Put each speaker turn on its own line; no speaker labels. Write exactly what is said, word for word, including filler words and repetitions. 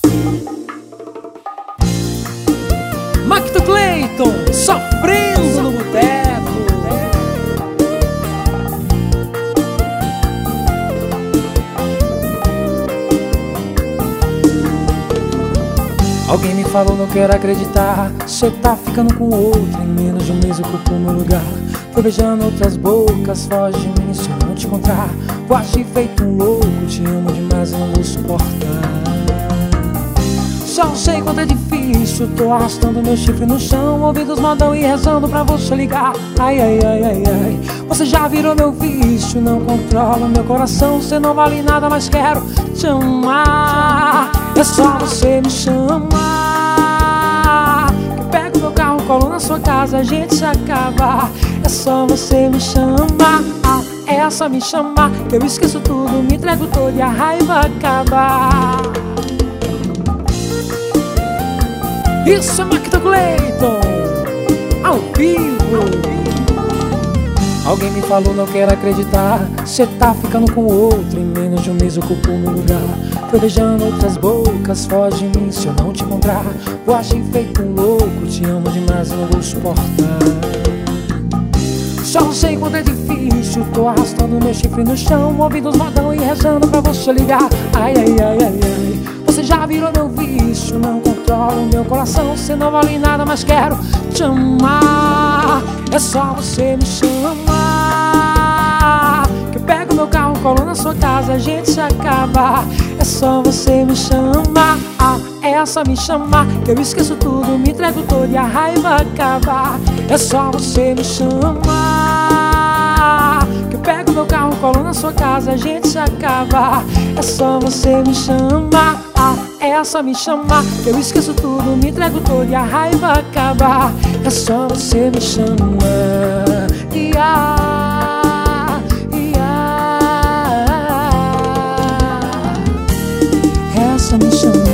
Macto Cleiton, sofrendo no boteco. Alguém me falou, não quero acreditar, cê tá ficando com outro. Em menos de um mês ocupou meu lugar. Foi beijando outras bocas, foge de mim se eu não te encontrar. Vou agir feito um louco, te amo demais e não vou suportar. Só sei quanto é difícil, tô arrastando meu chifre no chão, ouvindo os modão e rezando pra você ligar. Ai, ai, ai, ai, ai, você já virou meu vício, não controla meu coração. Você não vale nada, mas quero te amar. É só você me chamar, que eu pego meu carro, colo na sua casa, a gente se acaba. É só você me chamar, é só me chamar, que eu esqueço tudo, me entrego todo e a raiva acaba. Isso é Macto Cleiton, ao vivo. Alguém me falou, não quero acreditar, cê tá ficando com outro. Em menos de um mês ocupou meu lugar. Foi beijando outras bocas, foge de mim se eu não te encontrar. Vou agir feito um louco, te amo demais e não vou suportar. Só sei quanto é difícil, tô arrastando meu chifre no chão, ouvindo os modão e rezando pra você ligar. Ai, ai, ai, ai, ai, você já virou meu vício, não controla o meu coração. Você não vale nada, mas quero te amar. É só você me chamar, que eu pego meu carro, colo na sua casa, a gente se acaba. É só você me chamar, é só me chamar, que eu esqueço tudo, me entrego todo e a raiva acaba. É só você me chamar, que eu pego meu carro, colo na sua casa, a gente se acaba. É só você me chamar, é só me chamar, que eu esqueço tudo, me entrego todo e a raiva acaba. É só você me chamar, ia, ia. É só me chamar.